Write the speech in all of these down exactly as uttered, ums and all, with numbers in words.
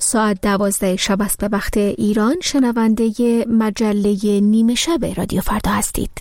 ساعت دوازده شب است به وقت ایران. شنونده مجله نیمه شب رادیو فردا هستید.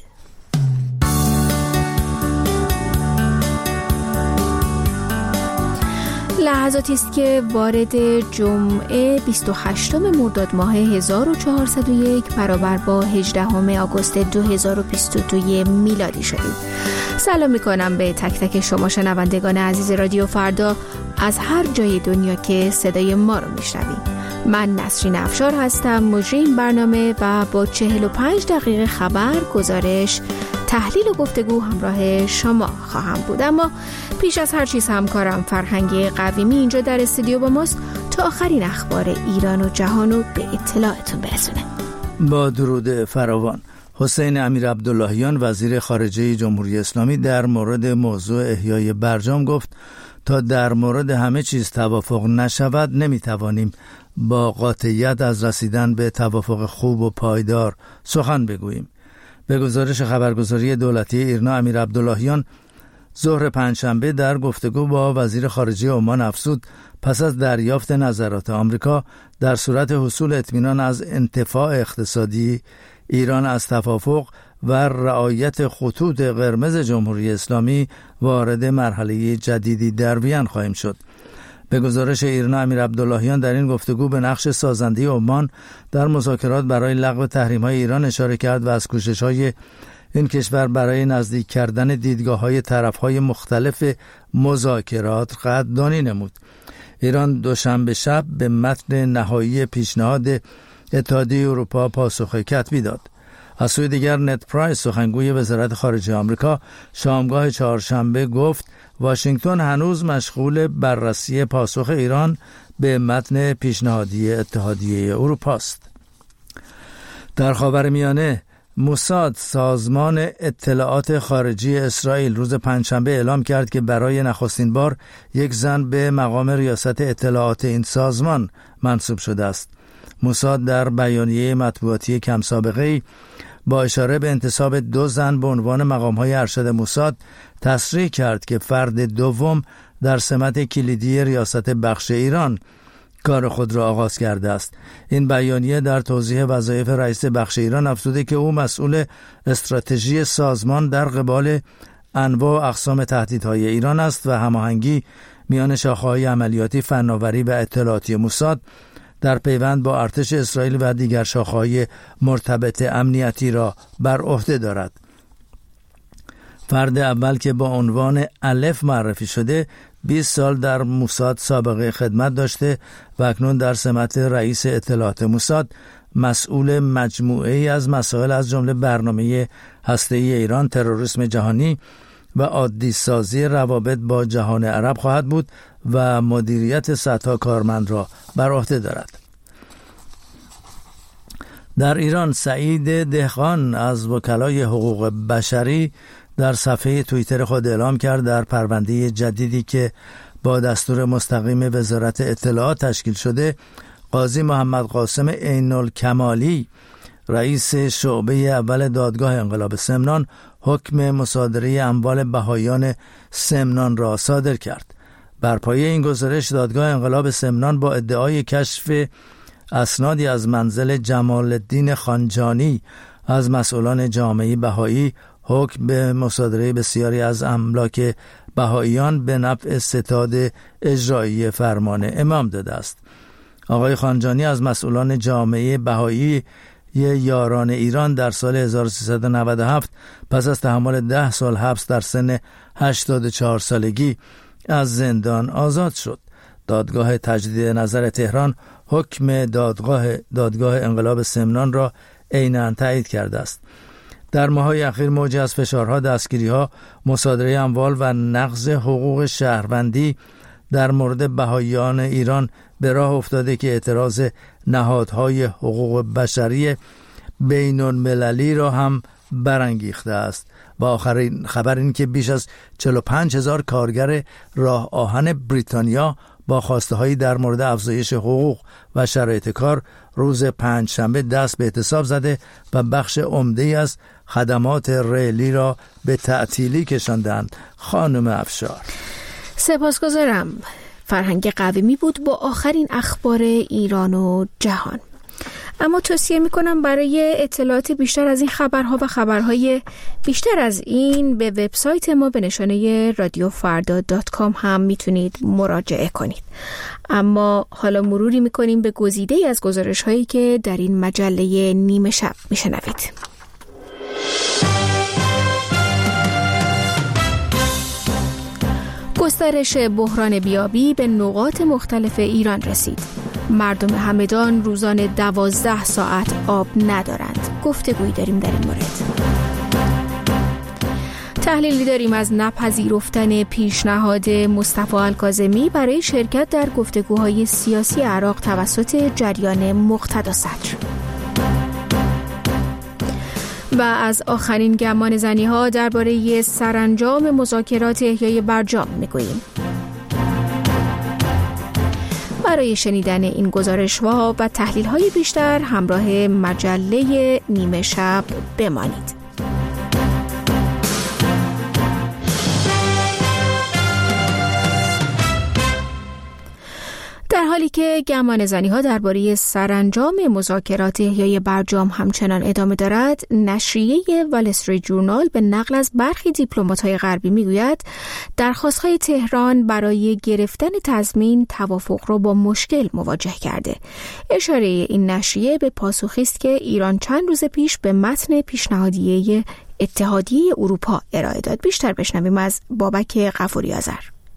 لحظاتی است که وارد جمعه بیست و هشتم مرداد ماه هزار و چهارصد و یک برابر با هجدهم آگوست دو هزار و بیست و دو میلادی شدیم. سلام میکنم به تک تک شما شنوندگان عزیز رادیو فردا از هر جای دنیا که صدای ما رو میشنوید. من نسرین افشار هستم، مجری این برنامه و با چهل و پنج دقیقه خبر، گزارش، تحلیل و گفتگو همراه شما خواهم بود. اما پیش از هر چیز همکارم فرهنگ قویمی اینجا در استودیو با ماست تا آخرین اخبار ایران و جهان رو به اطلاعتون برسونه. با درود فراوان. حسین امیرعبداللهیان وزیر خارجه جمهوری اسلامی در مورد موضوع احیای برجام گفت تا در مورد همه چیز توافق نشود نمیتوانیم با قاطعیت از رسیدن به توافق خوب و پایدار سخن بگوییم. به گزارش خبرگزاری دولتی ایرنا، امیرعبداللهیان ظهر پنجشنبه در گفتگو با وزیر خارجه عمان افزود پس از دریافت نظرات آمریکا در صورت حصول اطمینان از انتفاع اقتصادی ایران از توافق و رعایت خطوط قرمز جمهوری اسلامی وارد مرحله جدیدی در وین خواهیم شد. به گزارش ایرنا، امیرعبداللهیان در این گفتگو به نقش سازنده عمان در مذاکرات برای لغو تحریم‌های ایران اشاره کرد و از کوشش‌های این کشور برای نزدیک کردن دیدگاه‌های طرف‌های مختلف مذاکرات قدردانی نمود. ایران دوشنبه شب به متن نهایی پیشنهاد اتحادیه اروپا پاسخ کتبی داد. از سوی دیگر نت پرایس سخنگوی وزارت خارجه آمریکا شامگاه چهارشنبه گفت واشنگتن هنوز مشغول بررسی پاسخ ایران به متن پیشنهادی اتحادیه اروپا است. در خاورمیانه موساد، سازمان اطلاعات خارجی اسرائیل، روز پنجشنبه اعلام کرد که برای نخستین بار یک زن به مقام ریاست اطلاعات این سازمان منصوب شده است. موساد در بیانیه مطبوعاتی کم سابقه‌ای با اشاره به انتصاب دو زن به عنوان مقام‌های ارشد موساد تصریح کرد که فرد دوم در سمت کلیدی ریاست بخش ایران کار خود را آغاز کرده است. این بیانیه در توضیح وظایف رئیس بخش ایران افزوده که او مسئول استراتژی سازمان در قبال انواع و اقسام تهدیدهای ایران است و هماهنگی میان شاخه‌های عملیاتی، فناوری و اطلاعاتی موساد در پیوند با ارتش اسرائیل و دیگر شاخه‌های مرتبط امنیتی را بر عهده دارد. فرد اول که با عنوان الف معرفی شده بیست سال در موساد سابقه خدمت داشته و اکنون در سمت رئیس اطلاعات موساد مسئول مجموعه‌ای از مسائل از جمله برنامه هسته‌ای ایران، تروریسم جهانی و عادی سازی روابط با جهان عرب خواهد بود و مدیریت صدها کارمند را بر عهده دارد. در ایران سعید دهقان از وکلای حقوق بشری در صفحه توییتر خود اعلام کرد در پرونده جدیدی که با دستور مستقیم وزارت اطلاعات تشکیل شده، قاضی محمد قاسم عین‌الکمالی رئیس شعبه اول دادگاه انقلاب سمنان حکم مصادره اموال بهاییان سمنان را صادر کرد. بر پایه این گزارش دادگاه انقلاب سمنان با ادعای کشف اسنادی از منزل جمال الدین خانجانی از مسئولان جامعه بهایی حکم به مصادره بسیاری از املاک بهاییان به نفع ستاد اجرایی فرمان امام داده است. آقای خانجانی از مسئولان جامعه بهایی یاران ایران در سال هزار و سیصد و نود و هفت پس از تحمل ده سال حبس در سن هشتاد و چهار سالگی از زندان آزاد شد. دادگاه تجدید نظر تهران حکم دادگاه دادگاه انقلاب سمنان را عیناً تایید کرده است. در ماه‌های اخیر موجی از فشارها، دستگیری‌ها، مصادره اموال و نقض حقوق شهروندی در مورد بهاییان ایران به راه افتاده که اعتراض نهادهای حقوق بشری بین المللی را هم برانگیخته است. و آخرین خبر این که بیش از چهل و پنج هزار کارگر راه آهن بریتانیا با خواسته‌هایی در مورد افزایش حقوق و شرایط کار روز پنج شنبه دست به اعتصاب زده و بخش عمده‌ای از خدمات ریلی را به تعطیلی کشاندند. خانم افشار: سپاسگزارم. فرهنگ قویمی بود با آخرین اخبار ایران و جهان. اما توصیه میکنم برای اطلاعات بیشتر از این خبرها و خبرهای بیشتر از این به وبسایت ما به نشانه رادیو فردا دات کام هم میتونید مراجعه کنید. اما حالا مروری میکنیم به گزیده‌ای از گزارش‌هایی که در این مجله نیمه شب میشنوید. گسترش بحران بیابی به نقاط مختلف ایران رسید. مردم همدان روزانه دوازده ساعت آب ندارند. گفتگویی داریم در این مورد. تحلیلی داریم از نپذیرفتن پیشنهاد مصطفی الکاظمی برای شرکت در گفتگوهای سیاسی عراق توسط جریان مقتدا صدر. و از آخرین گمان زنی‌ها درباره سرانجام مذاکرات احیای برجام میگوییم. برای شنیدن این گزارش‌ها و تحلیل‌های بیشتر همراه مجله نیمه شب بمانید. در حالی که گمان زنی‌ها درباره سرانجام مذاکرات احیای برجام همچنان ادامه دارد، نشریه وال استریت جورنال به نقل از برخی دیپلمات‌های غربی میگوید درخواست‌های تهران برای گرفتن تضمین توافق را با مشکل مواجه کرده. اشاره این نشریه به پاسخی است که ایران چند روز پیش به متن پیشنهادیه اتحادیه اروپا ارائه داد. بیشتر بشنویم از بابک غفوری آذر.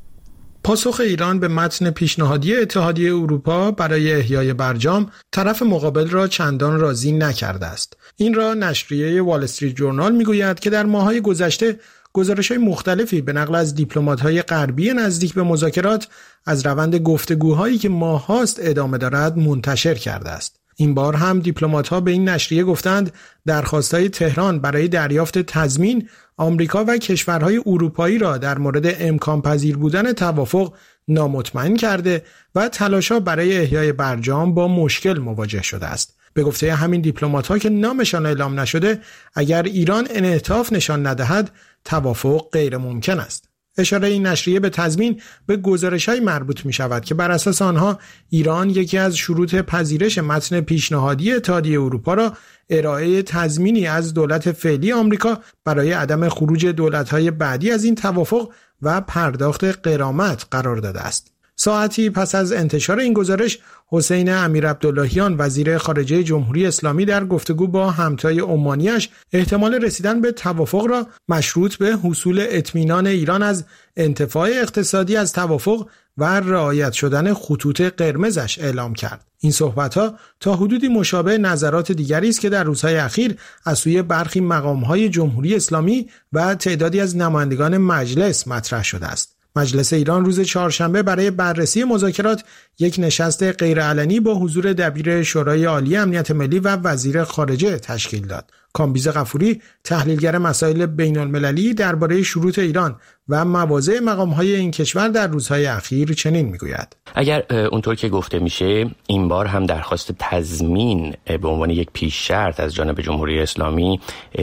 پاسخ ایران به متن پیشنهادی اتحادیه اروپا برای احیای برجام طرف مقابل را چندان راضی نکرده است. این را نشریه وال استریت جورنال میگوید که در ماه‌های گذشته گزارش‌های مختلفی به نقل از دیپلمات‌های غربی نزدیک به مذاکرات از روند گفتگوهایی که ماه‌هاست ادامه دارد منتشر کرده است. این بار هم دیپلمات‌ها به این نشریه گفتند درخواست‌های تهران برای دریافت تضمین آمریکا و کشورهای اروپایی را در مورد امکان پذیر بودن توافق نامطمئن کرده و تلاش‌ها برای احیای برجام با مشکل مواجه شده است. به گفته همین دیپلمات‌ها که نامشان اعلام نشده، اگر ایران انعطاف نشان ندهد توافق غیر ممکن است. اشاره این نشریه به تضمین به گزارش‌های مربوط می‌شود که بر اساس آنها ایران یکی از شروط پذیرش متن پیشنهادی اتحادیه اروپا را ارائه تضمینی از دولت فعلی آمریکا برای عدم خروج دولت‌های بعدی از این توافق و پرداخت غرامت قرار داده است. ساعتی پس از انتشار این گزارش، حسین امیرعبداللهیان وزیر خارجه جمهوری اسلامی در گفتگو با همتای عمانیش احتمال رسیدن به توافق را مشروط به حصول اطمینان ایران از انتفاع اقتصادی از توافق و رعایت شدن خطوط قرمزش اعلام کرد. این صحبت‌ها تا حدودی مشابه نظرات دیگری است که در روزهای اخیر از سوی برخی مقام‌های جمهوری اسلامی و تعدادی از نمایندگان مجلس مطرح شده است. مجلس ایران روز چهارشنبه برای بررسی مذاکرات یک نشست غیرعلنی با حضور دبیر شورای عالی امنیت ملی و وزیر خارجه تشکیل داد. کامبیز غفوری، تحلیلگر مسائل بین‌المللی، درباره شروط ایران و مواضع مقام‌های این کشور در روزهای اخیر چنین میگوید: اگر اونطور که گفته میشه این بار هم درخواست تضمین به عنوان یک پیش شرط از جانب جمهوری اسلامی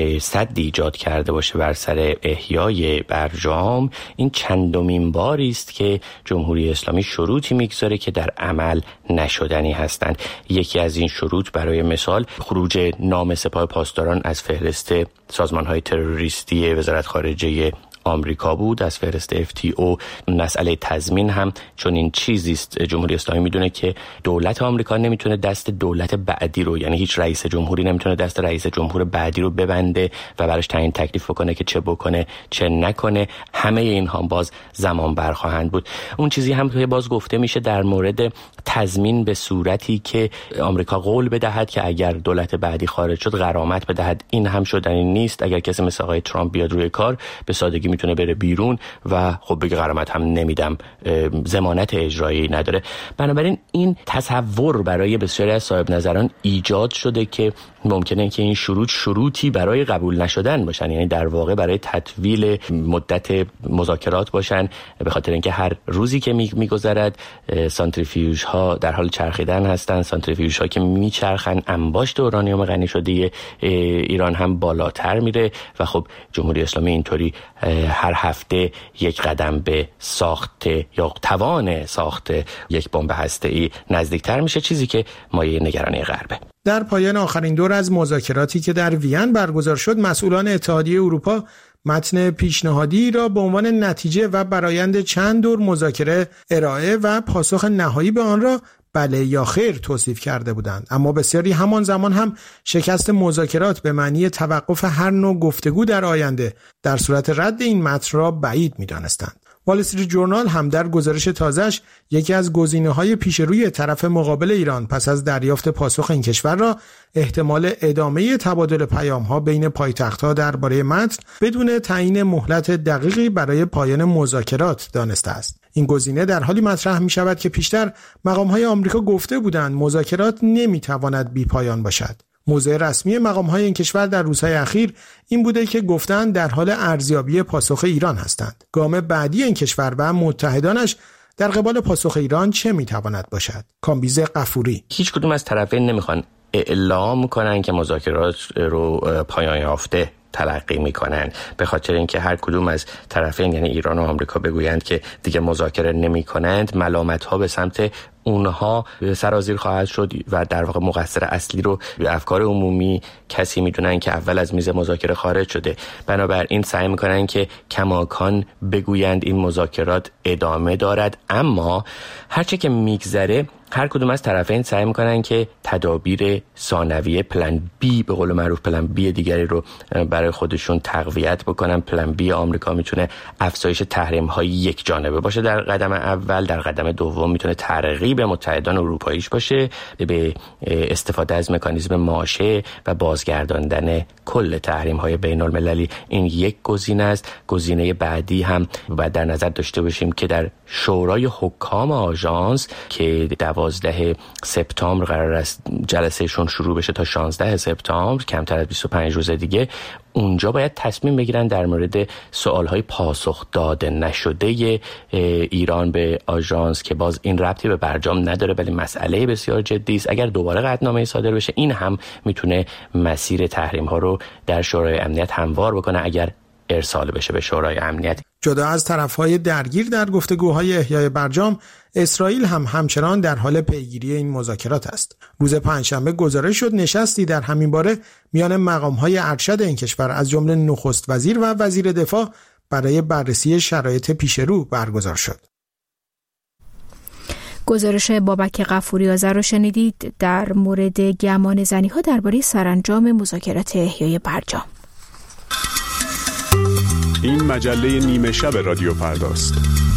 سدی ایجاد کرده باشه بر سر احیای برجام، این چندمین باری است که جمهوری اسلامی شروطی میگذاره که در عمل نشدنی هستند. یکی از این شروط برای مثال خروج نام سپاه پاسداران از فهرست سازمان‌های تروریستی وزارت خارجه آمریکا بود، از فهرست اف تی او. مسئله تضمین هم چون این چیزی است، جمهوری اسلامی میدونه که دولت آمریکا نمیتونه دست دولت بعدی رو، یعنی هیچ رئیس جمهوری نمیتونه دست رئیس جمهور بعدی رو ببنده و براش تعیین تکلیف بکنه که چه بکنه چه نکنه. همه اینها باز زمان بر خواهند بود. اون چیزی هم که باز گفته میشه در مورد تضمین به صورتی که آمریکا قول بدهد که اگر دولت بعدی خارج شد غرامت بدهد، این هم شدنی نیست. اگر کسی مثل آقای ترامپ بیاد روی کار، به سادگی میتونه بره بیرون و خب بگه غرامت هم نمیدم، ضمانت اجرایی نداره. بنابراین این تصور برای بسیاری از صاحب نظران ایجاد شده که ممکنه که این شروط شروطی برای قبول نشدن باشن، یعنی در واقع برای تطویل مدت مذاکرات باشن، به خاطر اینکه هر روزی که میگذرد سانتریفیوژ ها در حال چرخیدن هستن. سانتریفیوژ ها که میچرخن، انباشت اورانیوم غنی شده ایران هم بالاتر میره و خب جمهوری اسلامی اینطوری هر هفته یک قدم به ساخت یا توان ساخت یک بمب هسته‌ای نزدیکتر میشه، چیزی که مایه نگرانی غربه. در پایان آخرین دور از مذاکراتی که در وین برگزار شد، مسئولان اتحادیه اروپا متن پیشنهادی را به عنوان نتیجه و برآیند چند دور مذاکره ارائه و پاسخ نهایی به آن را بله یا خیر توصیف کرده بودند، اما بسیاری همان زمان هم شکست مذاکرات به معنی توقف هر نوع گفتگو در آینده در صورت رد این متن را بعید می‌دانستند. وال استریت جورنال هم در گزارش تازه‌اش یکی از گزینه‌های پیش روی طرف مقابل ایران پس از دریافت پاسخ این کشور را احتمال ادامه تبادل پیام‌ها بین پایتخت‌ها درباره متن بدون تعیین مهلت دقیقی برای پایان مذاکرات دانسته است. این گزینه در حالی مطرح می‌شود که پیشتر مقام‌های آمریکا گفته بودند مذاکرات نمی‌تواند بی‌پایان باشد. موضع رسمی مقام‌های این کشور در روزهای اخیر این بوده که گفتند در حال ارزیابی پاسخ ایران هستند. گام بعدی این کشور و متحدانش در قبال پاسخ ایران چه میتواند باشد؟ کامبیز غفوری: هیچ کدوم از طرفین نمیخوان اعلام کنن که مذاکرات رو پایان یافته تلقی میکنن، به خاطر اینکه هر کدوم از طرفین یعنی ایران و آمریکا بگویند که دیگه مذاکره نمیکنند، ملامت ها به سمت اونها سرازیر خواهد شد و در واقع مقصر اصلی رو به افکار عمومی کسی میدونن که اول از میز مذاکره خارج شده. بنابراین سعی میکنن که کماکان بگویند این مذاکرات ادامه دارد، اما هرچه که میگذره هر کدوم از طرفین سعی میکنن که تدابیر ثانویه پلن بی به قول معروف پلن بی دیگری رو برای خودشون تقویت بکنن. پلن بی آمریکا میتونه افزایش تحریم های یک جانبه باشه در قدم اول، در قدم دوم میتونه ترغیب متحدان اروپاییش باشه به استفاده از مکانیزم ماشه و بازگرداندن کل تحریم های بین المللی. این یک گزینه است. گزینه بعدی هم باید در نظر داشته باشیم که در شورای حکام آژانس که دوازده سپتامبر قرار است جلسهشون شروع بشه تا شانزده سپتامبر، کمتر از بیست و پنج روز دیگه، اونجا باید تصمیم بگیرن در مورد سوالهای پاسخ داده نشده ایران به آژانس که باز این ربطی به برجام نداره ولی مسئله بسیار جدی است. اگر دوباره قطعنامه صادر بشه، این هم میتونه مسیر تحریم ها رو در شورای امنیت هموار بکنه اگر ارسال بشه به شورای امنیت. جدا از طرف‌های درگیر در گفتگوهای احیای برجام، اسرائیل هم همچنان در حال پیگیری این مذاکرات است. روز پنجشنبه گزارش شد نشستی در همین باره میان مقام‌های ارشد این کشور از جمله نخست وزیر و وزیر دفاع برای بررسی شرایط پیشرو برگزار شد. گزارش بابک غفوری آذر رو شنیدید در مورد گمان زنی‌ها درباره سرانجام مذاکرات احیای برجام. این مجله نیمه شب رادیو فرداست.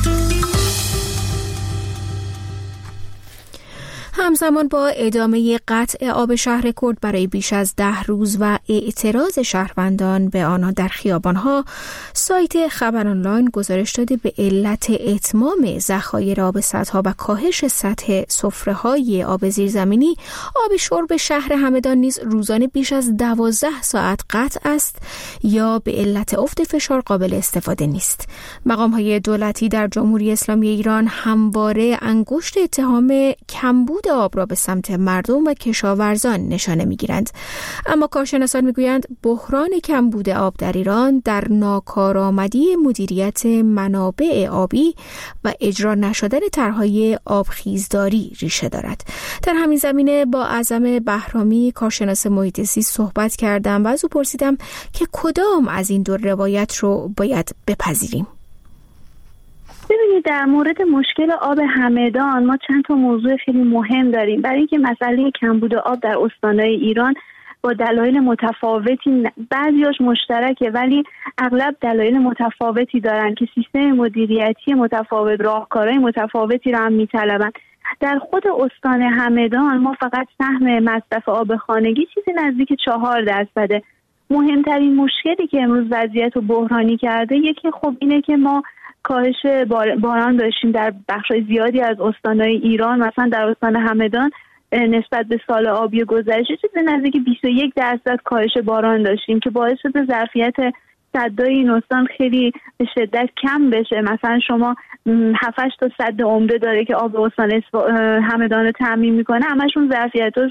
همزمان با ادامه قطع آب شهر کرد برای بیش از ده روز و اعتراض شهروندان به آنها در خیابانها، سایت خبر آنلاین گزارش داده به علت اتمام ذخایر آب سدها و کاهش سطح سفره‌های آب زیرزمینی، آب شرب شهر همدان نیز روزانه بیش از دوازده ساعت قطع است یا به علت افت فشار قابل استفاده نیست. مقام‌های دولتی در جمهوری اسلامی ایران همواره انگشت اتهام کمبود آب را به سمت مردم و کشاورزان نشانه می‌گیرند، اما کارشناسان می‌گویند بحران کمبود آب در ایران در ناکارآمدی مدیریت منابع آبی و اجرا نشدن طرح‌های آبخیزداری ریشه دارد. در همین زمینه با اعظم بهرامی کارشناس محیط زیست صحبت کردم و از او پرسیدم که کدام از این دو روایت رو باید بپذیریم. ببینید، در مورد مشکل آب همدان ما چند تا موضوع خیلی مهم داریم. برای اینکه مسئله کمبود آب در استان‌های ایران با دلایل متفاوتی، بعضیاش مشترکه ولی اغلب دلایل متفاوتی دارن که سیستم مدیریتی متفاوت، راهکارهای متفاوتی رو هم میطلبن. در خود استان همدان ما فقط سهم مصرف آب خانگی چیزی نزدیک چهار درصده. مهمترین مشکلی که امروز وضعیت رو بحرانی کرده یکی خب اینه که ما کاهش باران داشتیم در بخش‌های زیادی از استان‌های ایران. مثلا در استان همدان نسبت به سال آبی گذشته چیزی نزدیک بیست و یک درصد کاهش باران داشتیم که باعث شده ظرفیت سدهای این استان خیلی به شدت کم بشه. مثلا شما هفت هشت تا سد عمده داره که آب استان همدان رو تامین میکنه، همشون ظرفیتاشون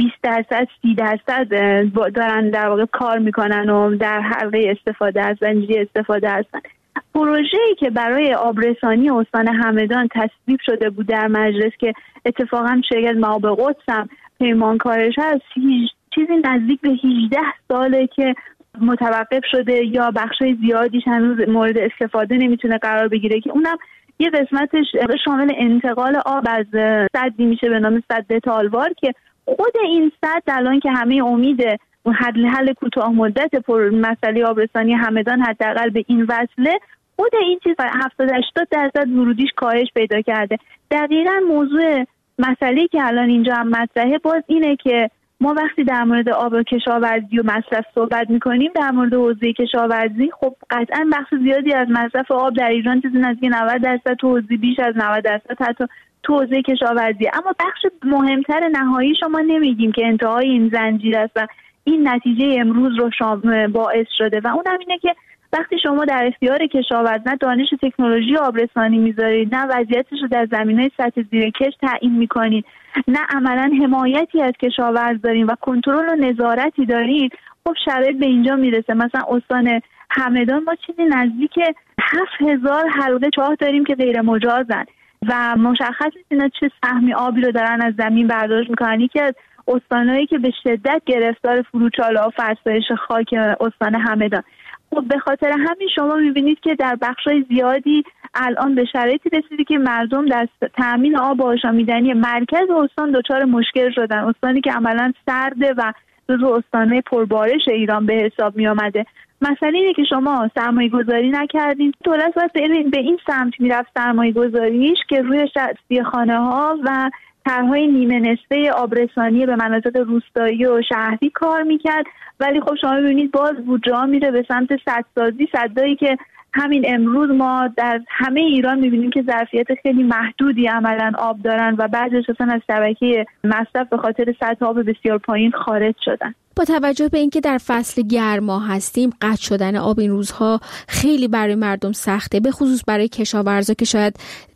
بیست درصد سی درصد دارن در واقع کار میکنن و در حلقه استفاده از زنجیره استفاده هستن. پروژه‌ای که برای آبرسانی استان همدان تصویب شده بود در مجلس که اتفاقا شرکت معاب قدس هم پیمانکارش هست، چیزی نزدیک به هجده ساله که متوقف شده یا بخشای زیادیش هنوز مورد استفاده نمیتونه قرار بگیره، که اونم یه قسمتش شامل انتقال آب از سدی میشه به نام سد تالوار که خود این سد الان که همه امید حل حل کوتاه مدت پر مسئله آبرسانی همدان حداقل به این وصله، خود این چیز هفتاد هشتاد درصد ورودیش کاهش پیدا کرده. دقیقاً موضوع مسئله‌ای که الان اینجا هم مطرحه باز اینه که ما وقتی در مورد آب کشاورزی و مصرف صحبت میکنیم، در مورد حوزه کشاورزی خب قطعاً بخش زیادی از مصرف آب در ایران چیزی نزدیک نود درصد تو حوزه، بیش از نود درصد حتی تو حوزه کشاورزی، اما بخش مهمتر نهایی شما نمیگیم که انتهای این زنجیره است و این نتیجه امروز رو باعث شده و اونم اینه که وقتی شما در اختیار کشاورز نه دانش تکنولوژی آبرسانی میذارید، نه وضعیتش رو در زمینهای سطح زیر کشت تعیین میکنید، نه عملا حمایتی از کشاورز دارین و کنترل و نظارتی دارین، خب شرایط به اینجا میرسه. مثلا استان همدان ما چیزی نزدیک هفت هزار حلقه چاه داریم که غیر مجازن و مشخص اینا چه سهمی آبی رو دارن از زمین برداشت میکنن. یکی از استانایی که به شدت گرفتار فروچاله و فرسایش خاک استان همدان. خب به خاطر همین شما میبینید که در بخشای زیادی الان به شرایطی رسیده که مردم در تامین آب آشامیدنی مرکز استان دچار مشکل شدن، استانی که عملا سرده و جزو استانهای پربارش ایران به حساب می آمده. مسئله اینه که شما سرمایه گذاری نکردین. دولت باید به این سمت میرفت سرمایه گذاریش که روی تصفیه خانه ها و طرح‌های نیمه نصفه آبرسانی به مناطق روستایی و شهری کار میکرد، ولی خب شما ببینید باز بودجه میره به سمت سدسازی، سدایی که همین امروز ما در همه ایران میبینیم که ظرفیت خیلی محدودی عملاً آب دارن و بعضیش اصلا از شبکه مصرف به خاطر سطح آب بسیار پایین خارج شدن. با توجه به اینکه در فصل گرما هستیم، قطع شدن آب این روزها خیلی برای مردم سخته، به خصوص برای کشاورزا که شاید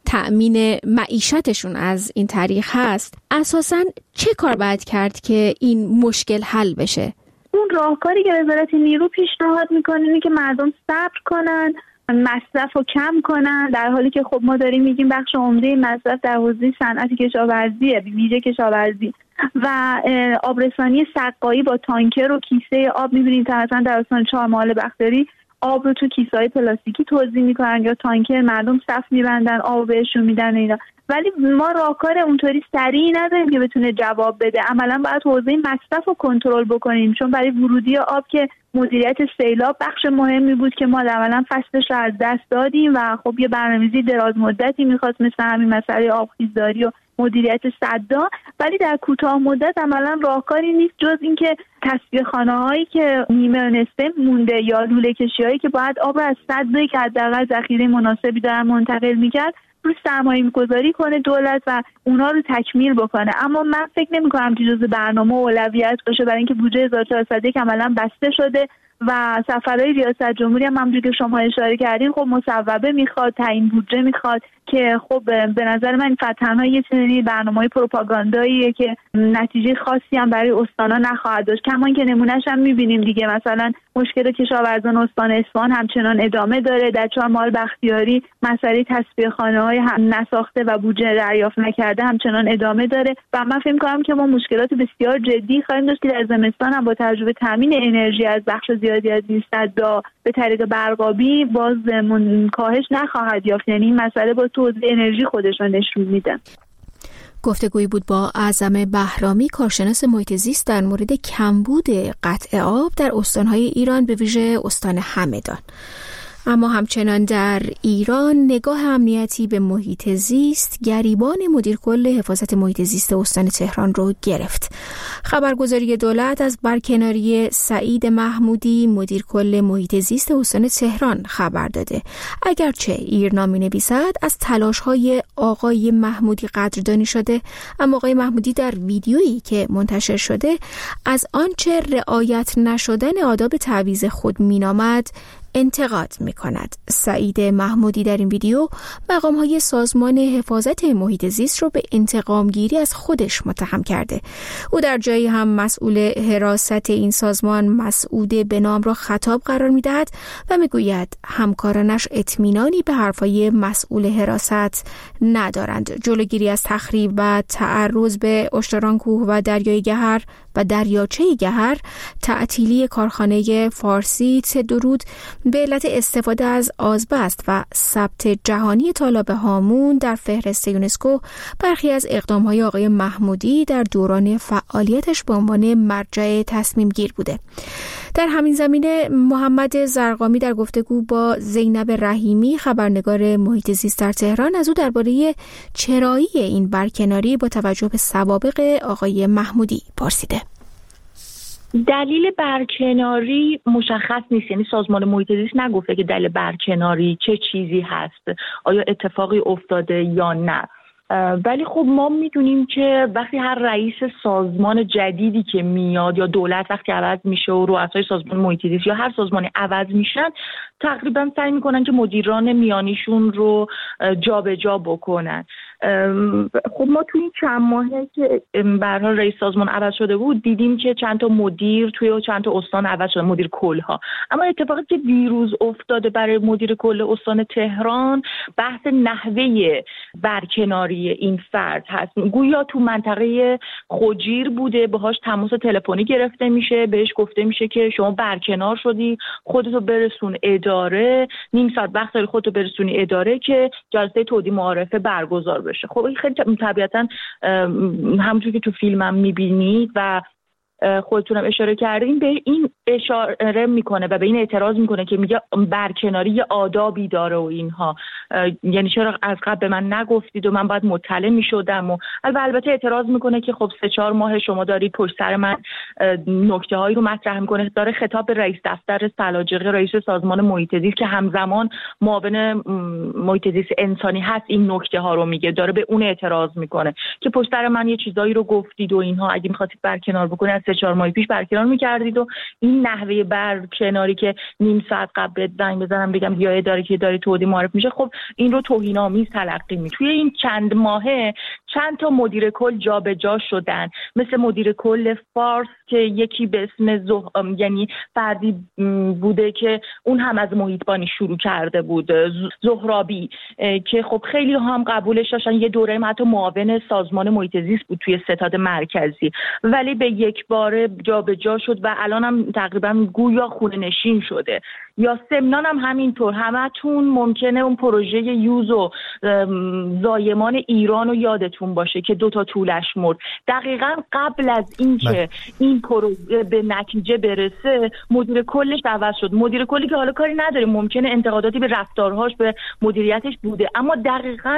تأمین معیشتشون از این طریق هست. اساساً چه کار باید کرد که این مشکل حل بشه؟ اون راهکاری که وزارت نیرو پیشنهاد میکنه اینه که مردم صبر کنن، مصرف رو کم کنن، در حالی که خب ما داریم میگیم بخش عمده مصرف در حوزه صنعت کشاورزیه، ویژه کشاورزی و آبرسانی سقایی با تانکر و کیسه آب. میبینید مثلا در استان چهارمحال بختیاری آب رو تو کیسه‌های پلاستیکی توزیع میکنن یا تانکر، مردم صف میبندن آب بهشون میدن اینا، ولی ما راهکار اونطوری سریعی نداریم که بتونه جواب بده. عملا باید حوزه مصرف رو کنترل بکنیم، چون برای ورودی آب که مدیریت سیلاب بخش مهمی بود که ما عملا فصلش رو از دست دادیم و خب یه برنامه‌ریزی دراز مدتی میخواست مثل همین مسئله آبخیزداری و مدیریت سدها، ولی در کوتاه مدت عملا راهکاری نیست جز اینکه تصفیه خانه‌هایی که نیمه نصفه مونده یا لوله کشی‌هایی که باید آب از سدی که حداقل ذخیره مناسبی دارن منتقل می‌کرد رو سرمایه گذاری کنه دولت و اونا رو تکمیل بکنه. اما من فکر نمی‌کنم که جزء برنامه و اولویت باشه، برای اینکه بودجه هزار و چهارصد و یک عملاً بسته شده و سفرهای ریاست جمهوری هم همونجوری که شما اشاره کردین خب مصوبه میخواد، تعیین بودجه میخواد که خب به نظر من تنها یه چیزی برنامه‌های پروپاگانداییه که نتیجه خاصی هم برای استانا نخواهد داشت. کما اینکه نمونهش هم میبینیم دیگه، مثلا مشکل کشاورزان استان اصفهان همچنان ادامه داره. در چهارمحال بختیاری مسئله تصفیه خانه‌های هم نساخته و بودجه دریافت نکرده همچنان ادامه داره و من فکر می‌کنم که ما مشکلات بسیار جدی خواهیم داشت که در زمستان هم با تجربه تامین انرژی از بخش زیادی از این سدها به طریق برقابی باز کاهش نخواهد یافت. یعنی این مسئله با توزیع انرژی خودش رو نشون میده. گفتگویی بود با اعظم بهرامی، کارشناس محیط زیست، در مورد کمبود قطع آب در استان‌های ایران به ویژه استان همدان. اما همچنان در ایران نگاه امنیتی به محیط زیست گریبان مدیر کل حفاظت محیط زیست استان تهران رو گرفت. خبرگزاری دولت از برکناری سعید محمودی مدیر کل محیط زیست استان تهران خبر داده. اگرچه ایرنا می‌نویسد از تلاش‌های آقای محمودی قدردانی شده، اما آقای محمودی در ویدیویی که منتشر شده از آنچه رعایت نشدن آداب تعویض خود مینامد انتقاد می‌کند. سعید محمودی در این ویدیو مقام‌های سازمان حفاظت محیط زیست رو به انتقام گیری از خودش متهم کرده. او در جای جایی هم مسئول حراست این سازمان مسعود بنام را خطاب قرار می‌دهد و می‌گوید همکارانش اطمینانی به حرفای مسئول حراست ندارند. جلوگیری از تخریب و تعرض به اشتران کوه و دریای گهر و دریاچه گهر، تعطیلی کارخانه فارسی درود به علت استفاده از آذبست و ثبت جهانی تالاب هامون در فهرست یونسکو برخی از اقدام‌های آقای محمودی در دوران فعالیتش به عنوان مرجع تصمیم گیر بوده. در همین زمینه محمد زرقامی در گفتگو با زینب رحیمی خبرنگار محیط زیست در تهران از او درباره چرایی این برکناری با توجه به سوابق آقای محمودی پرسیده. دلیل برکناری مشخص نیست، یعنی سازمان محیط زیست نگفته که دلیل برکناری چه چیزی هست، آیا اتفاقی افتاده یا نه. ولی خب ما میدونیم که وقتی هر رئیس سازمان جدیدی که میاد یا دولت وقتی عوض میشه و رؤسای سازمان محیط زیست یا هر سازمانی عوض میشن، تقریبا سعی میکنن که مدیران میانیشون رو جابجا بکنن. خب ما توی این چند ماهه که به هر حال رئیس سازمان عوض شده بود دیدیم که چند تا مدیر توی چند تا استان عوض شده، مدیر کلها. اما اتفاقی که دیروز افتاده برای مدیر کل استان تهران بحث نحوه برکناری این فرد هست. گویا تو منطقه خجیر بوده، باهاش تماس تلفنی گرفته میشه، بهش گفته میشه که شما برکنار شدی، خودتو برسون اداره، نیم ساعت وقت داری خودتو برسونی اداره که جلسه تودیع معارفه برگزار بشه. خب این خیلی طبیعتاً همونجوری که تو فیلمم میبینید و خودتونم اشاره کردین به این اشاره میکنه و به این اعتراض میکنه که میگه برکناری یه آدابی داره و اینها، یعنی چرا از قبل به من نگفتید و من باید مطلع میشدم. و البته اعتراض میکنه که خب سه چهار ماه شما دارید پشت سر من نکته هایی رو مطرح میکنه، داره خطاب به رئیس دفتر سلاجقی رئیس سازمان محیط زیست که همزمان معاون محیط زیست انسانی هست این نکته ها رو میگه، داره به اون اعتراض میکنه که پشت سر من یه چیزایی رو گفتید و اینها، اگه میخواستید برکنار بکنید سه چهار ماه پیش برکنار میکردید و این نحوه برکناری که نیم ساعت قبل زنگ بزنم بگم بیا اداره که داره تودیع معرف میشه، خب این رو توهین‌آمیز تلقی می. توی این چند ماهه چند تا مدیر کل جابجا شدن، مثل مدیر کل فارس که یکی به اسم زه... یعنی فردی بوده که اون هم از محیطبانی شروع کرده بود، زهرابی، که خب خیلی هم قبولش داشتن، یه دوره حتی معاون سازمان محیط زیست بود توی ستاد مرکزی، ولی به یک بار جابجا شد و الان هم تقریبا گویا خونه نشین شده. یا سمنان هم همینطور، همتون ممکنه اون پروژه یوز و زایمان ایران رو یادتون باشه که دوتا طولش مرد. دقیقا قبل از این که این پروژه به نتیجه برسه مدیر کلش عوض شد، مدیر کلی که حالا کاری نداره، ممکنه انتقاداتی به رفتارهاش به مدیریتش بوده، اما دقیقا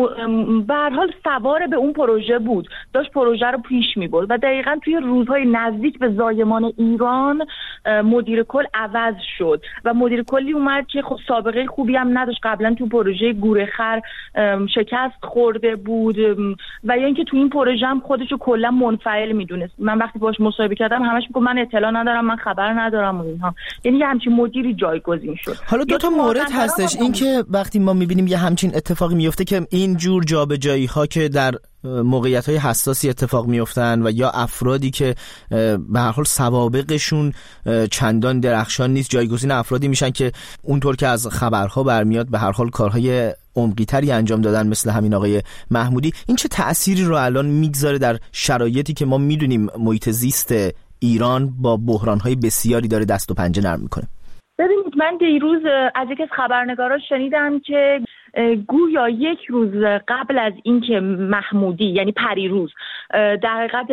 به هر حال سوار به اون پروژه بود، داشت پروژه رو پیش می‌برد و دقیقا توی روزهای نزدیک به زایمان ایران مدیر کل عوض شد و مدیر کلی اومد که خب سابقه خوبی هم نداشت، قبلا تو پروژه گورخر شکست خورده بود و یا اینکه تو این پروژه هم خودشو کلا منفعل میدونست. من وقتی باهاش مصاحبه کردم همش میگه من اطلاع ندارم، من خبر ندارم و اینها، یعنی یه همچین مدیری جایگزین شد. حالا دو تا مورد هستش، این که وقتی ما میبینیم یه همچین اتفاقی میفته که این جور جابجایی ها که در موقعیت‌های حساسی اتفاق میافتن و یا افرادی که به هر حال سوابقشون چندان درخشان نیست جایگزین افرادی میشن که اونطور که از خبرها برمیاد به هر حال کارهای عمقی‌تری انجام دادن مثل همین آقای محمودی، این چه تأثیری رو الان میگذاره در شرایطی که ما میدونیم محیط زیست ایران با بحران‌های بسیاری داره دست و پنجه نرم میکنه؟ ببینید من دیروز از یکی از خبرنگارا شنیدم که گویا یک روز قبل از اینکه محمودی یعنی پریروز در حقیقت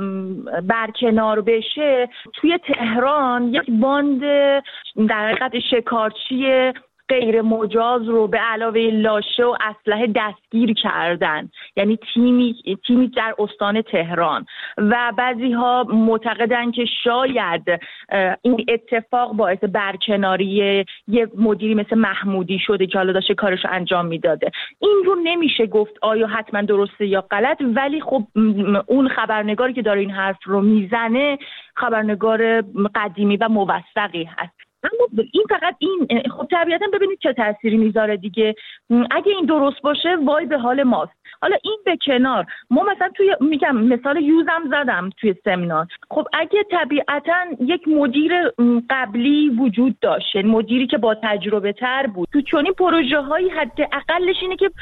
برکنار بشه توی تهران یک باند در حقیقت شکارچی غیر مجاز رو به علاوه لاشه و اسلحه دستگیر کردن، یعنی تیمی تیمی در استان تهران و بعضی‌ها معتقدن که شاید این اتفاق باعث برکناری یه مدیری مثل محمودی شده که حالا داشته کارش انجام میداده. این رو نمیشه گفت آیا حتما درسته یا غلط، ولی خب اون خبرنگاری که داره این حرف رو میزنه خبرنگار قدیمی و موثقی هست. اما این فقط این خب طبیعتا ببینید چه تأثیری میذاره دیگه. اگه این درست باشه وای به حال ماست، حالا این به کنار، ما مثلا توی میگم مثال یوزم زدم توی سمینار. خب اگه طبیعتاً یک مدیر قبلی وجود داشت، مدیری که با تجربه تر بود، تو چنین پروژه هایی حداقلش اینه که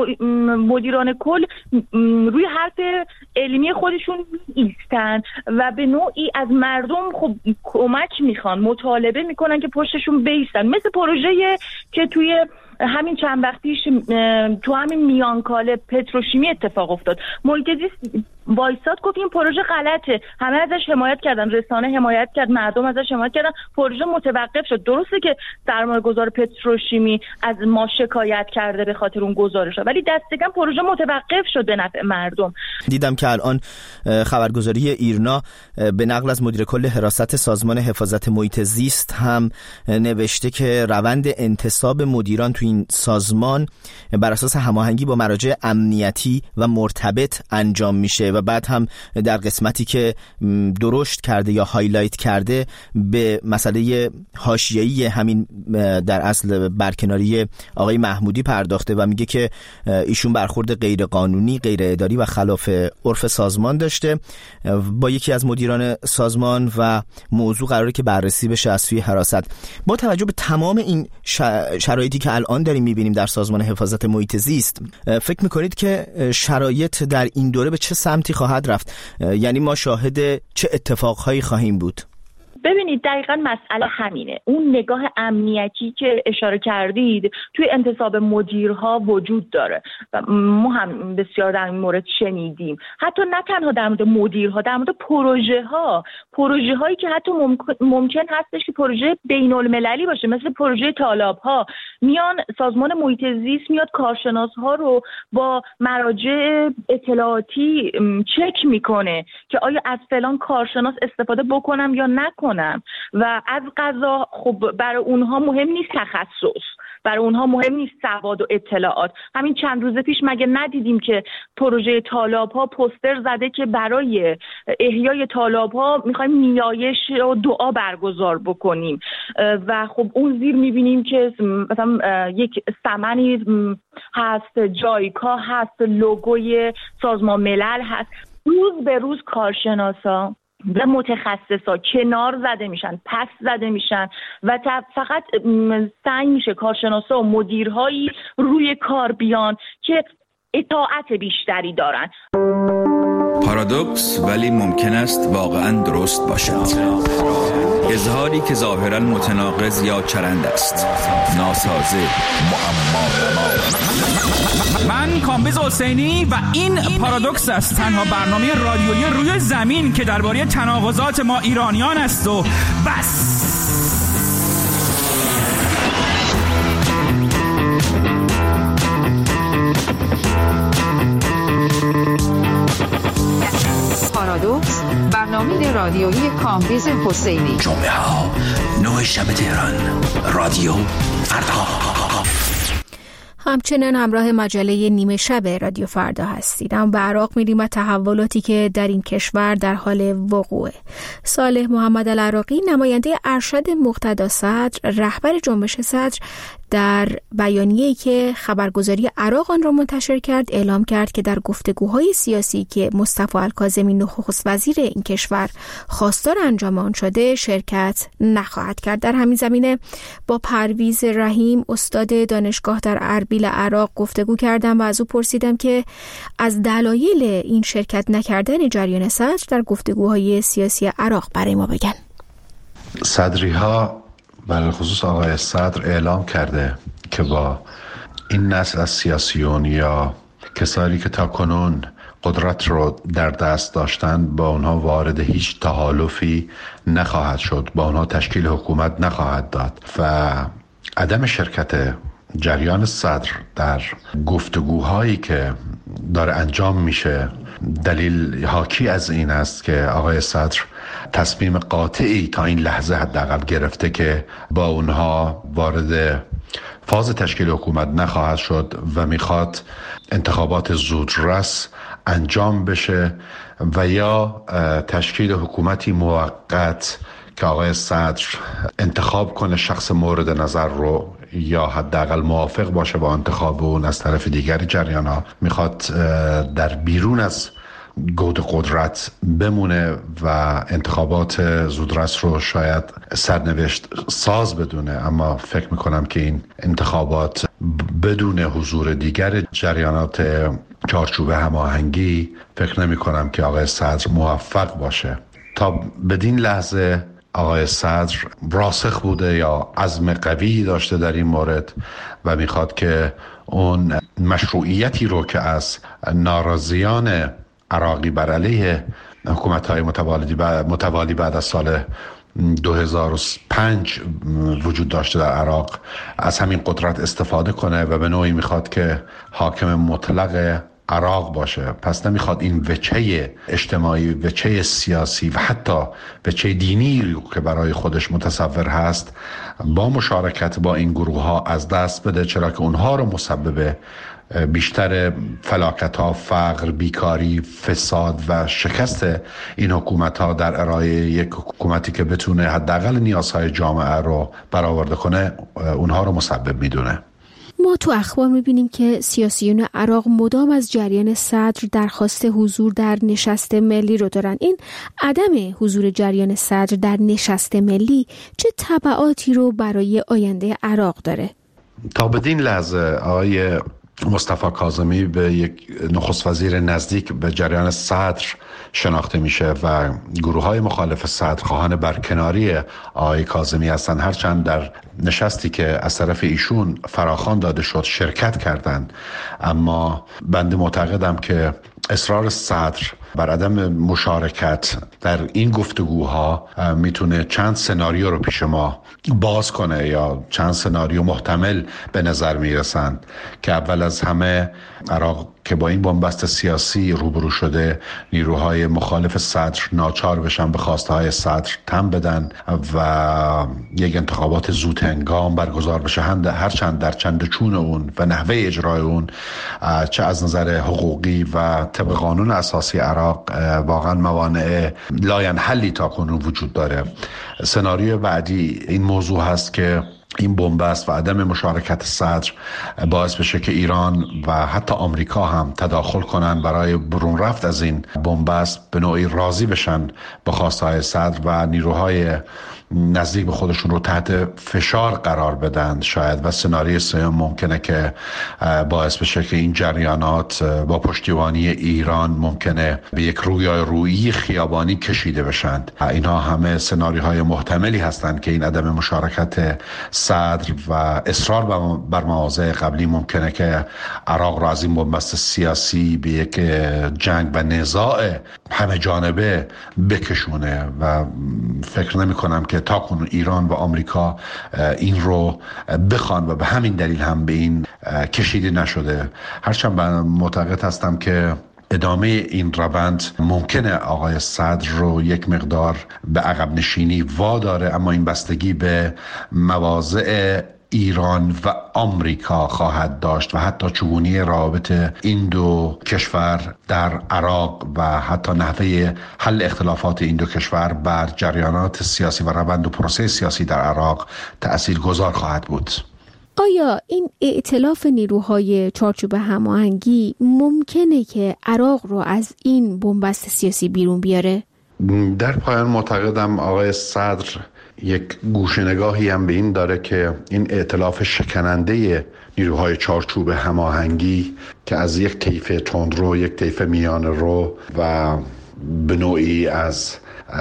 مدیران کل روی حرف علمی خودشون ایستن و به نوعی از مردم خب کمک میخوان، مطالبه میکنن که پشتشون بیستن. مثل پروژه که توی همین چند وقت پیش تو همین میانکاله پتروشیمی اتفاق افتاد. محیط زیست وایساد گفت این پروژه غلطه، همه ازش حمایت کردن، رسانه حمایت کرد، مردم ازش حمایت کردن، پروژه متوقف شد. درسته که سرمایه‌گذار پتروشیمی از ما شکایت کرده به خاطر اون گزارش، ولی دست کم پروژه متوقف شد به نفع مردم. دیدم که الان خبرگزاری ایرنا به نقل از مدیر کل حراست سازمان حفاظت محیط زیست هم نوشته که روند انتصاب مدیران تو این سازمان بر اساس هماهنگی با مراجع امنیتی و مرتبط انجام میشه و بعد هم در قسمتی که درشت کرده یا هایلایت کرده به مسئله حاشیه‌ای همین در اصل برکناری آقای محمودی پرداخته و میگه که ایشون برخورد غیر قانونی، غیر اداری و خلاف عرف سازمان داشته با یکی از مدیران سازمان و موضوع قراره که بررسی بشه از سوی حراست. با توجه به تمام این شرایطی که الان داریم میبینیم در سازمان حفاظت محیط زیست، فکر میکنید که شرایط در این دوره به چه سمتی خواهد رفت؟ یعنی ما شاهد چه اتفاقهایی خواهیم بود؟ ببینید دقیقاً مسئله همینه. اون نگاه امنیتی که اشاره کردید توی انتصاب مدیرها وجود داره و ما هم بسیار در این مورد شنیدیم. حتی نه تنها در مورد مدیرها، در مورد پروژه ها، پروژه هایی که حتی ممکن, ممکن هستش که پروژه بین المللی باشه، مثل پروژه تالاب ها، میان سازمان محیط زیست میاد کارشناس ها رو با مراجع اطلاعاتی چک میکنه که آیا از فلان کارشناس استفاده بکنم یا نکنم. و از قضا خب برای اونها مهم نیست تخصص، برای اونها مهم نیست سواد و اطلاعات. همین چند روز پیش مگه ندیدیم که پروژه تالاب ها پوستر زده که برای احیای تالاب ها میخوایم نیایش و دعا برگزار بکنیم و خب اون زیر میبینیم که مثلا یک سمنی هست، جایکا هست، لوگوی سازمان ملل هست. روز به روز کارشناسا و متخصصا کنار زده میشن، پس زده میشن و فقط سعی میشه کارشناسا و مدیرهایی روی کار بیان که اطاعت بیشتری دارن. پارادوکس ولی ممکن است واقعا درست باشد. اظهاری که ظاهرا متناقض یا چرند است، ناسازه، معما. من کامبیز حسینی و این پارادوکس است، تنها برنامه رادیویی روی زمین که درباره تناقضات ما ایرانیان است و بس. پارادوکس، برنامه رادیویی کامبیز حسینی. جمعه ها نه شب تهران، رادیو فردا. همچنین همراه مجله نیمه شب رادیو فردا هستید. اما به عراق میریم و تحولاتی که در این کشور در حال وقوعه. صالح محمد العراقی، نماینده ارشد مقتدا صدر، رهبر جنبش صدر، در بیانیه‌ای که خبرگزاری عراق آن را منتشر کرد اعلام کرد که در گفتگوهای سیاسی که مصطفی الکاظمی نخست وزیر این کشور خواستار انجام آن شده شرکت نخواهد کرد. در همین زمینه با پرویز رحیم، استاد دانشگاه در اربیل عراق گفتگو کردم و از او پرسیدم که از دلایل این شرکت نکردن جریان صدر در گفتگوهای سیاسی عراق برای ما بگن. صدری ها بر خصوص آقای صدر اعلام کرده که با این نسل از سیاسیون یا کسانی که تا کنون قدرت رو در دست داشتن با اونها وارد هیچ تحالفی نخواهد شد، با اونها تشکیل حکومت نخواهد داد و عدم شرکت جریان صدر در گفتگوهایی که داره انجام میشه دلیل حاکی از این است که آقای صدر تصمیم قاطعی تا این لحظه حداقل گرفته که با اونها وارد فاز تشکیل حکومت نخواهد شد و میخواد انتخابات زودرس انجام بشه و یا تشکیل حکومتی موقت که آقای صدر انتخاب کنه شخص مورد نظر رو یا حداقل موافق باشه با انتخاب اون از طرف دیگر جریان‌ها، میخواد در بیرون از گود قدرت بمونه و انتخابات زودرس رو شاید سرنوشت ساز بدونه. اما فکر میکنم که این انتخابات بدون حضور دیگر جریانات چارچوب هماهنگی فکر نمی کنم که آقای صدر موفق باشه. تا بدین لحظه آقای صدر راسخ بوده یا عزم قوی داشته در این مورد و میخواد که اون مشروعیتی رو که از ناراضیان عراقی بر علیه حکومت‌های متوالی بعد متوالی بعد از سال دو هزار و پنج وجود داشته در عراق از همین قدرت استفاده کنه و به نوعی میخواد که حاکم مطلق عراق باشه. پس نمیخواد این وجهه اجتماعی، وجهه سیاسی و حتی وجهه دینی که برای خودش متصور هست با مشارکت با این گروه ها از دست بده، چرا که اونها رو مسبب بیشتر فلاکت ها، فقر، بیکاری، فساد و شکست این حکومت ها در ارائه یک حکومتی که بتونه حداقل نیازهای جامعه رو برآورده کنه اونها رو مسبب میدونه. ما تو اخبار میبینیم که سیاسیون عراق مدام از جریان صدر درخواست حضور در نشست ملی رو دارن. این عدم حضور جریان صدر در نشست ملی چه تبعاتی رو برای آینده عراق داره؟ تا بدین لحظه آقای مصطفی کاظمی به یک نخست وزیر نزدیک به جریان صدر شناخته میشه و گروه های مخالف صدر خواهان برکناری آقای کاظمی هستند، هرچند در نشستی که از طرف ایشون فراخوان داده شد شرکت کردند. اما بنده معتقدم که اصرار صدر بر عدم مشارکت در این گفتگوها میتونه چند سناریو رو پیش ما باز کنه یا چند سناریو محتمل به نظر میرسند که اول از همه عراق که با این بنبست سیاسی روبرو شده، نیروهای مخالف صدر ناچار بشن به خواسته های صدر تن بدن و یک انتخابات زود هنگام برگزار بشه، هرچند در چند چون اون و نحوه اجرای اون چه از نظر حقوقی و طبق قانون اساسی عراق واقعا موانع لاینحلی تا کنون وجود داره. سناریو بعدی این موضوع هست که این بنبست و عدم مشارکت صدر باعث بشه که ایران و حتی آمریکا هم تداخل کنن برای برون رفت از این بنبست، به نوعی راضی بشن با خواستهای صدر و نیروهای نزدیک به خودشون رو تحت فشار قرار بدن شاید. و سناریوی سوم ممکنه که باعث بشه که این جریانات با پشتیبانی ایران ممکنه به یک رویارویی خیابانی کشیده بشن. اینها همه سناریوهای محتملی هستند که این عدم مشارکت صدر و اصرار بر مواضع قبلی ممکنه که عراق را از این بنبست سیاسی به یک جنگ و نزاع همه جانبه بکشونه و فکر نمی کنم که تا کنون ایران و آمریکا این رو بخوان و به همین دلیل هم به این کشیده نشده. هرچند من معتقد هستم که ادامه این روند ممکنه آقای صدر رو یک مقدار به عقب نشینی واداره، اما این بستگی به مواضع ایران و آمریکا خواهد داشت و حتی چگونی روابط این دو کشور در عراق و حتی نحوه حل اختلافات این دو کشور بر جریانات سیاسی و روند و پروسه سیاسی در عراق تأثیرگذار خواهد بود. آیا این ائتلاف نیروهای چارچوب هماهنگی ممکنه که عراق رو از این بنبست سیاسی بیرون بیاره؟ در پایان معتقدم آقای صدر یک گوشه‌نگاهی هم به این داره که این ائتلاف شکننده نیروهای چارچوب هماهنگی که از یک طیف تندرو، یک طیف میانه رو و به نوعی از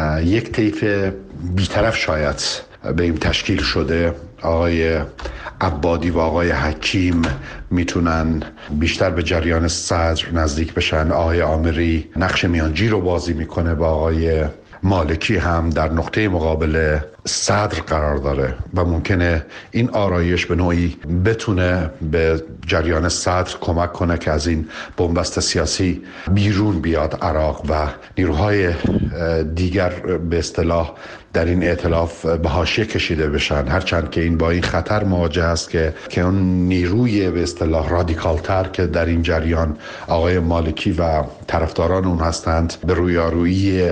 یک طیف بیطرف شاید به این تشکیل شده، آقای عبادی و آقای حکیم میتونن بیشتر به جریان صدر نزدیک بشن. آقای آمری نقش میانجی رو بازی میکنه با آقای مالکی هم در نقطه مقابل صدر قرار داره و ممکنه این آرایش به نوعی بتونه به جریان صدر کمک کنه که از این بنبست سیاسی بیرون بیاد عراق و نیروهای دیگر به اصطلاح در این ائتلاف به حاشیه کشیده بشن، هرچند که این با این خطر مواجه است که که اون نیروی به اصطلاح رادیکالتر که در این جریان آقای مالکی و طرفداران اون هستند به رویارویی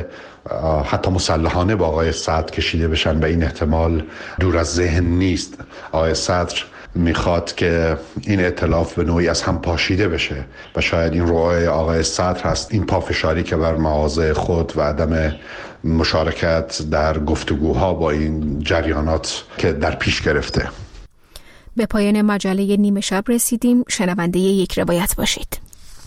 حتی مسلحانه با آقای صدر کشیده بشن و این احتمال دور از ذهن نیست. آقای صدر میخواد که این ائتلاف به نوعی از هم پاشیده بشه و شاید این روای آقای صدر هست، این پافشاری که بر مواضع خود و عدم مشارکت در گفتگوها با این جریانات که در پیش گرفته. به پایان مجله نیمه شب رسیدیم. شنونده یک روایت باشید.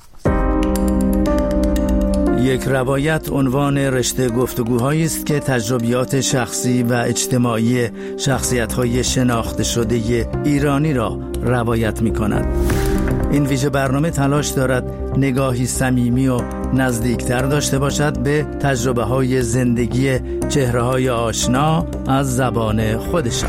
یک روایت عنوان رشته گفتگوهایی است که تجربیات شخصی و اجتماعی شخصیت‌های شناخته شده ایرانی را روایت می‌کند. این ویژه برنامه تلاش دارد نگاهی صمیمی و نزدیکتر داشته باشد به تجربه‌های زندگی چهره‌های آشنا از زبان خودشان.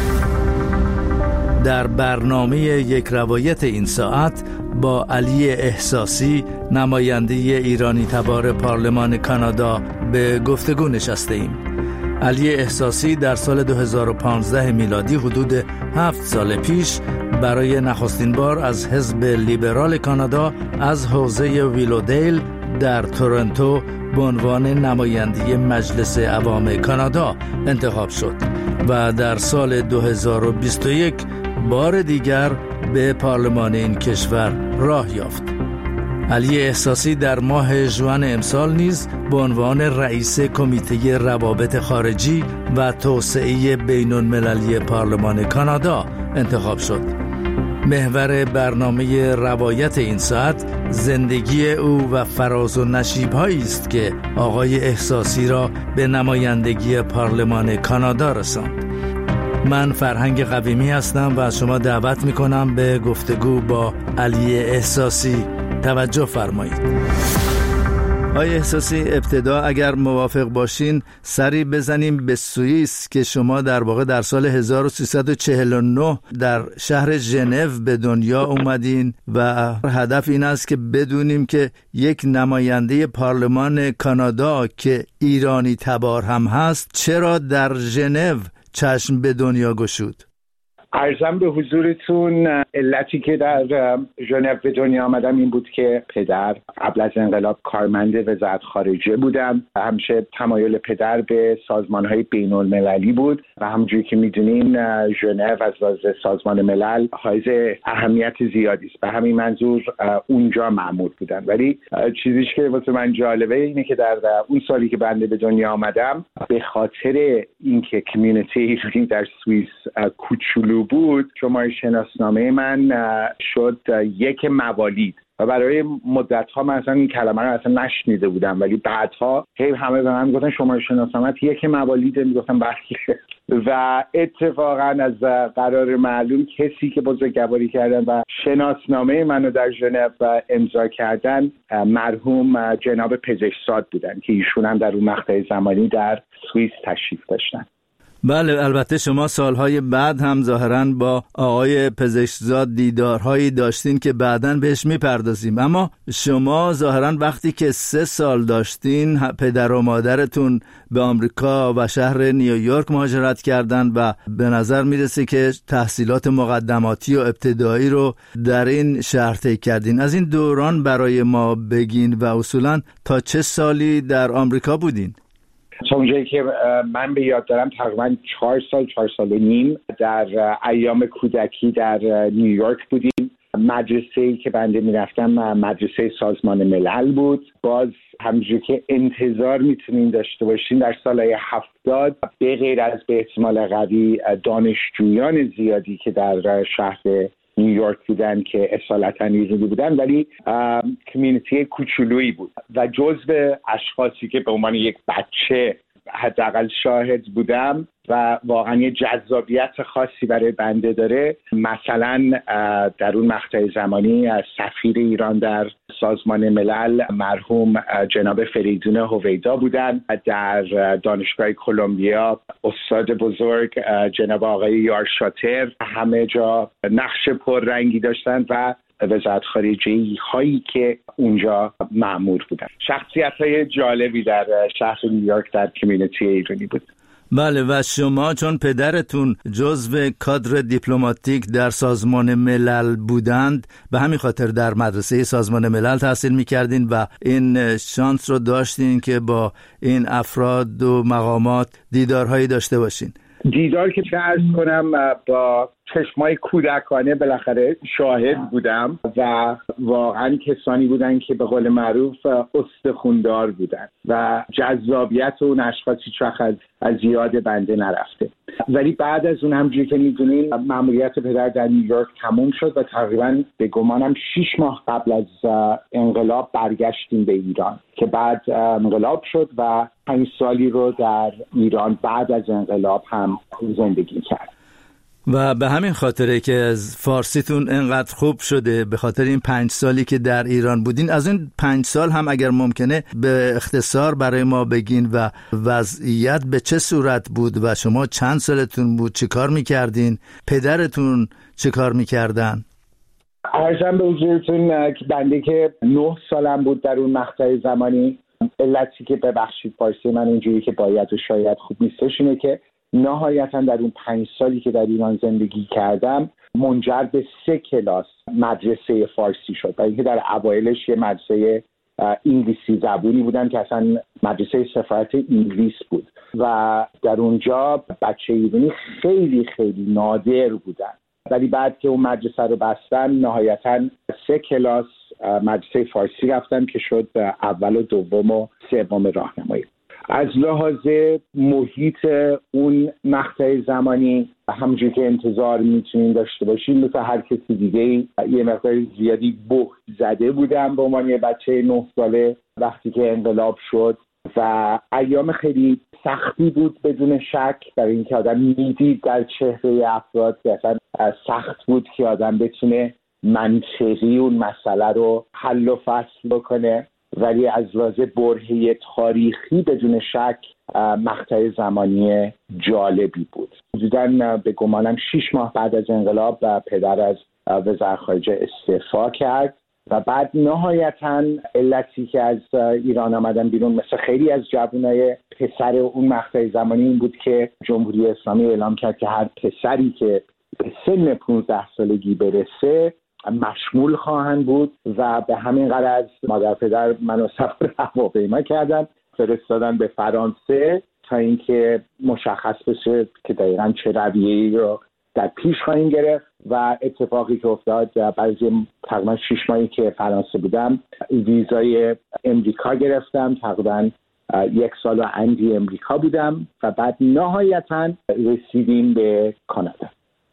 در برنامه یک روایت این ساعت با علی احساسی، نماینده ایرانی تبار پارلمان کانادا، به گفتگو نشسته ایم. علی احساسی در سال دو هزار و پانزده میلادی، حدود هفت سال پیش، برای نخستین بار از حزب لیبرال کانادا از حوزه ویلودیل در تورنتو به عنوان نماینده مجلس عوام کانادا انتخاب شد و در سال دو هزار و بیست و یک بار دیگر به پارلمان این کشور راه یافت. علی احساسی در ماه ژوئن امسال نیز به عنوان رئیس کمیته روابط خارجی و توسعه بین المللی پارلمان کانادا انتخاب شد. محور برنامه روایت این ساعت زندگی او و فراز و نشیب‌هایی است که آقای احساسی را به نمایندگی پارلمان کانادا رساند. من فرهنگ قویمی هستم و شما دعوت میکنم به گفتگو با علی احساسی. توجه فرمایید. آقای احساسی، ابتدا اگر موافق باشین سری بزنیم به سوئیس که شما در واقع در سال هزار و سیصد و چهل و نه در شهر ژنو به دنیا اومدین و هدف این است که بدونیم که یک نماینده پارلمان کانادا که ایرانی تبار هم هست چرا در ژنو چشم به دنیا گشود. عرضم به حضورتون، علتی که در ژنو به دنیا آمدم این بود که پدر قبل از انقلاب کارمند وزارت خارجه بودم. همیشه تمایل پدر به سازمان‌های بین‌المللی بود و همونجوری که می‌دونین ژنو از لحاظ سازمان ملل حائز اهمیت زیادی است. به همین منظور اونجا مأمور بودن. ولی چیزیش که واسه من جالبه اینه که در اون سالی که بنده به دنیا آمدم، به خاطر اینکه کمیونیتی ایرانی در سوئیس کوچولو بود، شماره شناسنامه من شد یک موالید و برای مدت‌ها من اصلا این کلمه رو اصلا نشنیده بودم، ولی بعدها هی همه به من گفتن شماره شناسنامه یک موالید، میگفتم بله. و اتفاقا از قرار معلوم کسی که بزرگواری کردن و شناسنامه منو در ژنو امضا کردن مرحوم جناب پزشکزاد بودن که ایشون هم در اون مقطع زمانی در سوئیس تشریف داشتن. بله، البته شما سالهای بعد هم ظاهراً با آقای پزشکزاد دیدارهایی داشتین که بعداً بهش میپردازیم، اما شما ظاهراً وقتی که سه سال داشتین پدر و مادرتون به آمریکا و شهر نیویورک مهاجرت کردن و به نظر میرسه که تحصیلات مقدماتی و ابتدایی رو در این شهر طی کردین. از این دوران برای ما بگین و اصولاً تا چه سالی در آمریکا بودین؟ تا اونجایی که من به یاد دارم تقریبا چهار سال چهار سال و نیم در ایام کودکی در نیویورک بودیم. مدرسه‌ای که بنده میرفتم مدرسه سازمان ملل بود. باز همونجوری که انتظار میتونین داشته باشین در سالهای هفتاد به غیر از به احتمال قوی دانشجویان زیادی که در شهر نیویورک بودن که اصالتا ایرانی بودن، ولی کمیونیتی کوچولویی بود و جزو اشخاصی که به عنوان یک بچه حداقل شاهد بودم و واقعا یه جذابیت خاصی برای بنده داره. مثلا در اون مقطع زمانی سفیر ایران در سازمان ملل مرحوم جناب فریدون هویدا بودن. در دانشگاه کلمبیا استاد بزرگ جناب آقای یار شاتر همه جا نقش پررنگی داشتن و وزارت خارجه هایی که اونجا مأمور بودن. شخصیت های جالبی در شهر نیویورک در کمیونیتی ایرانی بود. بله، و شما چون پدرتون جزو کادر دیپلماتیک در سازمان ملل بودند به همین خاطر در مدرسه سازمان ملل تحصیل می‌کردین و این شانس رو داشتین که با این افراد و مقامات دیدارهایی داشته باشین. دیدار که چه عرض کنم با چشمای کودکانه بالاخره شاهد بودم و واقعا کسانی بودن که به قول معروف استخوندار بودن و جذابیت اون اشخاص هیچ وقت از, از یاد بنده نرفته. ولی بعد از اون همجوری که میدونین مأموریت پدر در نیویورک تموم شد و تقریبا به گمانم شیش ماه قبل از انقلاب برگشتیم به ایران که بعد انقلاب شد و پنج سالی رو در ایران بعد از انقلاب هم زندگی کرد. و به همین خاطره که از فارسیتون انقدر خوب شده، به خاطر این پنج سالی که در ایران بودین، از این پنج سال هم اگر ممکنه به اختصار برای ما بگین و وضعیت به چه صورت بود و شما چند سالتون بود، چه کار میکردین، پدرتون چه کار میکردن؟ عرضم به حضورتون که بنده که نه سالم بود در اون مقطع زمانی، علتی که ببخشید فارسی من اینجوری که باید و شاید خوب نیستش اینه که نهایتا در اون پنج سالی که در ایران زندگی کردم منجر به سه کلاس مدرسه فارسی شد. برای اینکه در اوایلش یه مدرسه انگلیسی زبونی بودن که اصلا مدرسه سفارت انگلیس بود و در اونجا بچه ایرانی خیلی خیلی نادر بودن، ولی بعد که اون مدرسه رو بستن نهایتا سه کلاس مدرسه فارسی رفتم که شد اول و دوم و سوم راهنمایی. از لحاظ محیط اون مقطع زمانی همونجوری که انتظار میتونین داشته باشین مثل هر کسی دیگه یه مقدار زیادی بهت زده بودم به عنوان یه بچه نه ساله وقتی که انقلاب شد و ایام خیلی سختی بود بدون شک، برای اینکه آدم میدید در چهره افراد که اصلا سخت بود که آدم بتونه منطقی اون مسئله رو حل و فصل بکنه، ولی از لحاظ برهه تاریخی بدون شک مقطع زمانی جالبی بود. حدوداً به گمانم شیش ماه بعد از انقلاب پدر از وزارت خارجه استعفا کرد و بعد نهایتاً علتی که از ایران آمدن بیرون مثل خیلی از جوانای پسر اون مقطع زمانی این بود که جمهوری اسلامی اعلام کرد که هر پسری که به سن پانزده سالگی برسه مشمول خواهند بود و به همین غرض مادر پدر منو سفر هواپیما کردن فرستادن به فرانسه تا اینکه مشخص بشه که دقیقاً چه رویه‌ای رو در پیش خواهیم گرفت و اتفاقی که افتاد بعد از تقریباً شش ماهی که فرانسه بودم ویزای امریکا گرفتم، تقریباً یک سال و اندی امریکا بودم و بعد نهایتاً رسیدیم به کانادا.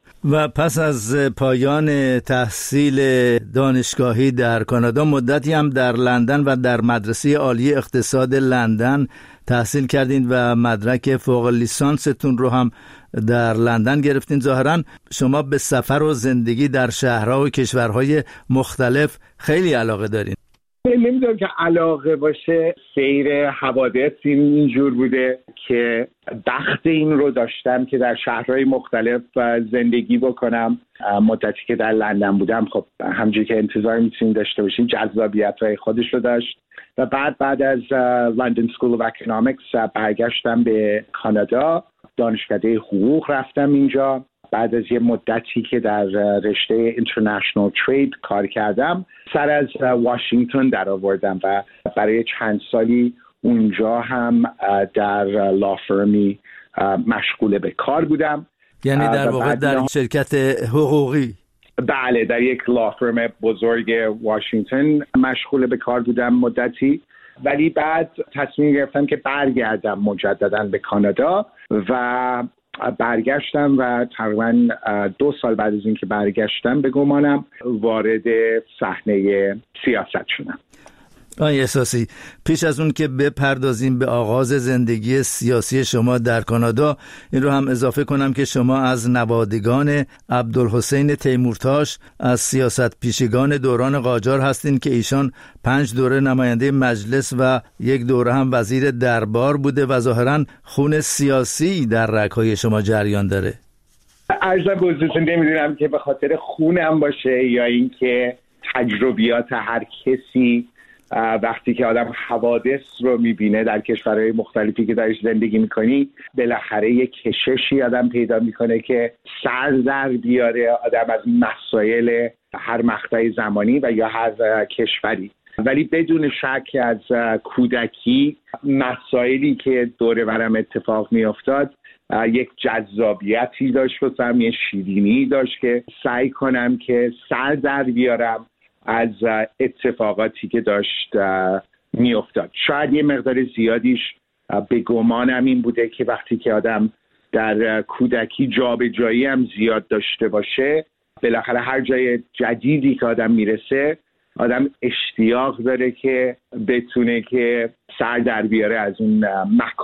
و پس از پایان تحصیل دانشگاهی در کانادا مدتی هم در لندن و در مدرسه عالی اقتصاد لندن تحصیل کردین و مدرک فوق لیسانستون رو هم در لندن گرفتین. ظاهراً شما به سفر و زندگی در شهرها و کشورهای مختلف خیلی علاقه دارین. نمیدونم که علاقه باشه، سیر حوادث اینجور بوده که بخت این رو داشتم که در شهرهای مختلف زندگی بکنم. مدتی که در لندن بودم خب همونجوری که انتظار میتونید داشته باشین جذابیت‌های خودش رو داشت و بعد بعد از لندن سکول اف اکونومیکس برگشتم به کانادا، دانشکده حقوق رفتم اینجا. بعد از یه مدتی که در رشته اینترنشنال ترید کار کردم سر از واشنگتن در آوردم و برای چند سالی اونجا هم در لافرمی مشغول به کار بودم. یعنی در واقع در نه... شرکت حقوقی؟ بله، در یک لافرم بزرگ واشنگتن مشغول به کار بودم مدتی، ولی بعد تصمیم گرفتم که برگردم مجددا به کانادا و برگشتم و تقریبا دو سال بعد از اینکه برگشتم به گمانم وارد صحنه سیاست شدم. آقای احساسی، پیش از اون که بپردازیم به آغاز زندگی سیاسی شما در کانادا، این رو هم اضافه کنم که شما از نوادگان عبدالحسین تیمورتاش از سیاست پیشگان دوران قاجار هستین که ایشان پنج دوره نماینده مجلس و یک دوره هم وزیر دربار بوده و ظاهراً خون سیاسی در رگ‌های شما جریان داره. عرضم به حضورتون نمیدونم که به خاطر خونم باشه یا اینکه تجربیات هر کسی وقتی که آدم حوادث رو میبینه در کشورهای مختلفی که درش زندگی میکنی بالاخره یک کششی آدم پیدا میکنه که سر در بیاره آدم از مسائل هر مقطع زمانی و یا هر کشوری. ولی بدون شک از کودکی مسائلی که دور برم اتفاق میافتاد یک جذابیتی داشت واسم، یه شیرینی داشت که سعی کنم که سر در بیارم از اتفاقاتی که داشت میافتاد. شاید یه مقدار زیادیش به گمانم این بوده که وقتی که آدم در کودکی جابجایی هم زیاد داشته باشه، بالاخره هر جای جدیدی که آدم میرسه آدم اشتیاق داره که بتونه که سر در بیاره از اون مکان